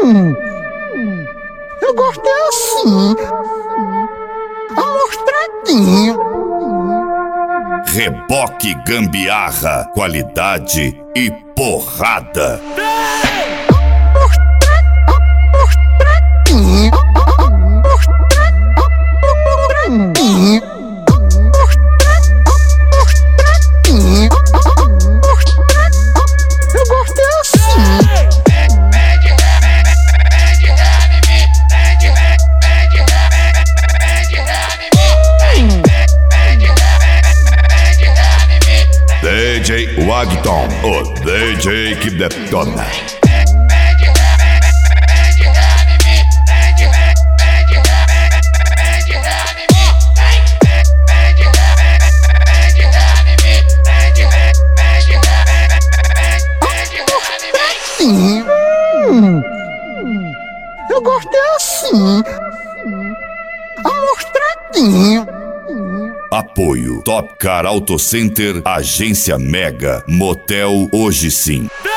Eu gostei assim, amostradinho. Reboque Gambiarra, qualidade e porrada. Amostradinho. Eu gostei assim. DJ Wagton, o DJ que detona. Eu gostei assim, amostradinho. Apoio Top Car Auto Center, Agência Mega, Motel Hoje Sim.